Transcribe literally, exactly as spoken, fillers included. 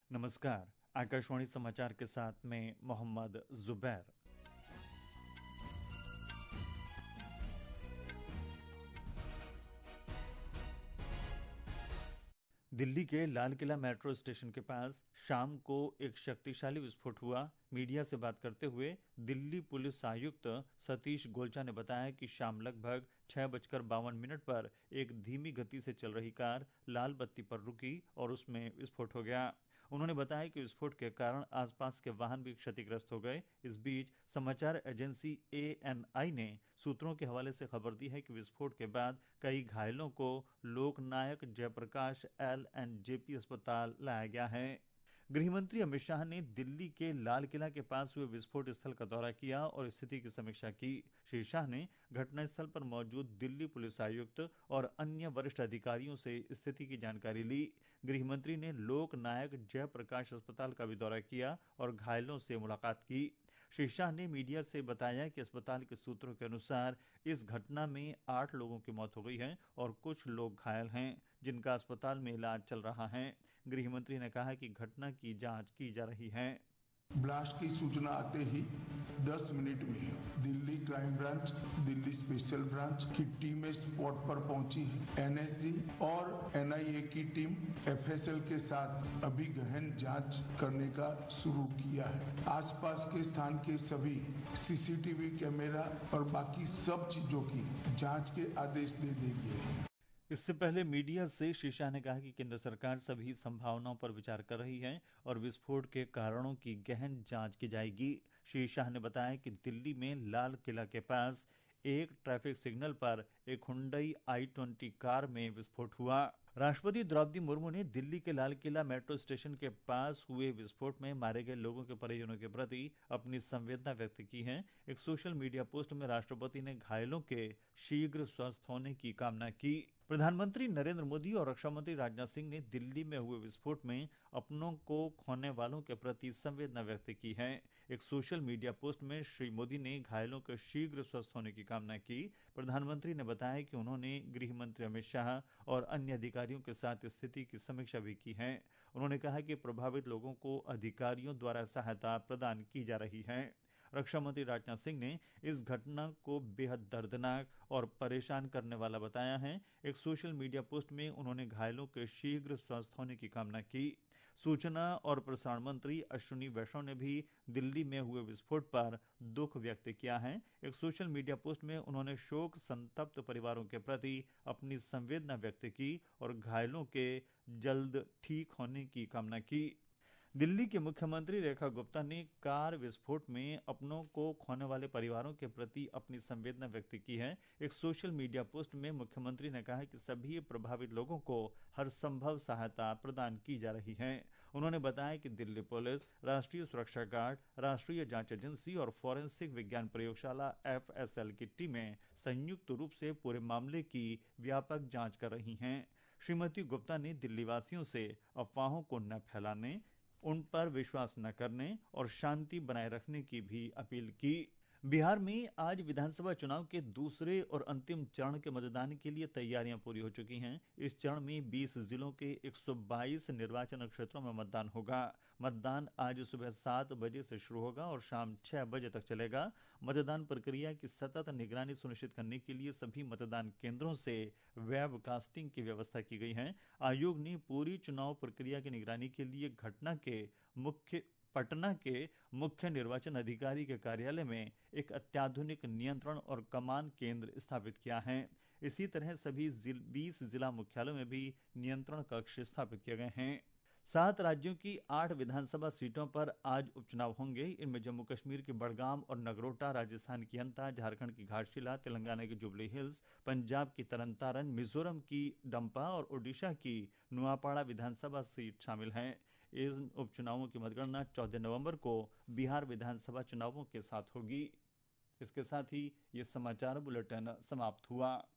नमस्कार। आकाशवाणी समाचार के साथ में मोहम्मद जुबैर। दिल्ली के लाल किला मेट्रो स्टेशन के पास शाम को एक शक्तिशाली विस्फोट हुआ। मीडिया से बात करते हुए दिल्ली पुलिस आयुक्त सतीश गोलचा ने बताया कि शाम लगभग छह बजकर बावन मिनट पर एक धीमी गति से चल रही कार लाल बत्ती पर रुकी और उसमें विस्फोट हो गया। उन्होंने बताया कि विस्फोट के कारण आसपास के वाहन भी क्षतिग्रस्त हो गए। इस बीच समाचार एजेंसी ए एन आई ने सूत्रों के हवाले से खबर दी है कि विस्फोट के बाद कई घायलों को Loknayak Jayaprakash L N J P अस्पताल लाया गया है। गृहमंत्री अमित शाह ने दिल्ली के लाल किला के पास हुए विस्फोट स्थल का दौरा किया और स्थिति की समीक्षा की। श्री शाह ने घटनास्थल पर मौजूद दिल्ली पुलिस आयुक्त और अन्य वरिष्ठ अधिकारियों से स्थिति की जानकारी ली। गृहमंत्री ने लोकनायक जयप्रकाश अस्पताल का भी दौरा किया और घायलों से मुलाकात की। श्री शाह ने मीडिया से बताया कि अस्पताल के सूत्रों के अनुसार इस घटना में आठ लोगों की मौत हो गई है और कुछ लोग घायल हैं, जिनका अस्पताल में इलाज चल रहा है। गृहमंत्री ने कहा कि घटना की जांच की जा रही है। ब्लास्ट की सूचना आते ही दस मिनट में Delhi crime branch, Delhi special branch की टीमें स्पॉट पर पहुंची है। एन एस जी और एन आई ए की टीम एफ एस एल के साथ अभी गहन जांच करने का शुरू किया है। आसपास के स्थान के सभी C C T V camera और बाकी सब चीजों की जांच के आदेश दे देंगे। इससे पहले मीडिया से श्री शाह ने कहा कि केंद्र सरकार सभी संभावनाओं पर विचार कर रही है और विस्फोट के कारणों की गहन जांच की जाएगी। श्री शाह ने बताया कि दिल्ली में लाल किला के पास एक ट्रैफिक सिग्नल पर एक हुंडई आई ट्वेंटी कार में विस्फोट हुआ। राष्ट्रपति द्रौपदी मुर्मू ने दिल्ली के लाल किला मेट्रो स्टेशन के पास हुए विस्फोट में मारे गए लोगों के परिजनों के प्रति अपनी संवेदना व्यक्त की है। एक सोशल मीडिया पोस्ट में राष्ट्रपति ने घायलों के शीघ्र स्वस्थ होने की कामना की। प्रधानमंत्री नरेंद्र मोदी और रक्षा मंत्री राजनाथ सिंह ने दिल्ली में हुए विस्फोट में अपनों को खोने वालों के प्रति संवेदना व्यक्त की है। एक सोशल मीडिया पोस्ट में श्री मोदी ने घायलों के शीघ्र स्वस्थ होने की कामना की। प्रधानमंत्री ने बताया कि उन्होंने गृह मंत्री अमित शाह और अन्य अधिकारियों के साथ स्थिति की समीक्षा भी की है। उन्होंने कहा कि प्रभावित लोगों को अधिकारियों द्वारा सहायता प्रदान की जा रही है। रक्षा मंत्री राजनाथ सिंह ने इस घटना को बेहद दर्दनाक और परेशान करने वाला बताया है। एक सोशल मीडिया पोस्ट में उन्होंने घायलों के शीघ्र स्वस्थ होने की कामना की। सूचना और प्रसारण मंत्री अश्विनी वैष्णव ने भी दिल्ली में हुए विस्फोट पर दुख व्यक्त किया है। एक सोशल मीडिया पोस्ट में उन्होंने शोक संतप्त परिवारों के प्रति अपनी संवेदना व्यक्त की और घायलों के जल्द ठीक होने की कामना की। दिल्ली के मुख्यमंत्री रेखा गुप्ता ने कार विस्फोट में अपनों को खोने वाले परिवारों के प्रति अपनी संवेदना व्यक्त की है। एक सोशल मीडिया पोस्ट में मुख्यमंत्री ने कहा कि सभी प्रभावित लोगों को हर संभव सहायता प्रदान की जा रही है। उन्होंने बताया कि दिल्ली पुलिस, राष्ट्रीय सुरक्षा गार्ड, राष्ट्रीय जांच एजेंसी और फॉरेंसिक विज्ञान प्रयोगशाला एफ एस एल की टीमें संयुक्त रूप से पूरे मामले की व्यापक जांच कर रही हैं। श्रीमती गुप्ता ने दिल्ली वासियों से अफवाहों को न फैलाने, उन पर विश्वास न करने और शांति बनाए रखने की भी अपील की। बिहार में आज विधानसभा चुनाव के दूसरे और अंतिम चरण के मतदान के लिए तैयारियां पूरी हो चुकी हैं। इस चरण में बीस जिलों के एक सौ बाईस निर्वाचन क्षेत्रों में मतदान होगा। मतदान आज सुबह सात बजे से शुरू होगा और शाम छह बजे तक चलेगा। मतदान प्रक्रिया की सतत निगरानी सुनिश्चित करने के लिए सभी मतदान केंद्रों से वेबकास्टिंग की व्यवस्था की गई है। आयोग ने पूरी चुनाव प्रक्रिया की निगरानी के लिए घटना के मुख्य पटना के मुख्य निर्वाचन अधिकारी के कार्यालय में एक अत्याधुनिक नियंत्रण और कमान केंद्र स्थापित किया है। इसी तरह सभी जिल, बीस जिला मुख्यालयों में भी नियंत्रण कक्ष स्थापित किए गए हैं। सात राज्यों की आठ विधानसभा सीटों पर आज उपचुनाव होंगे। इनमें जम्मू कश्मीर के बड़गाम और नगरोटा, राजस्थान की अंता, झारखंड की घाटशिला, तेलंगाना की जुबली हिल्स, पंजाब की तरनतारन, मिजोरम की डंपा और ओडिशा की नुआपाड़ा विधानसभा सीट शामिल हैं। इन उपचुनावों की मतगणना चौदह नवंबर को बिहार विधानसभा चुनावों के साथ होगी। इसके साथ ही ये समाचार बुलेटिन समाप्त हुआ।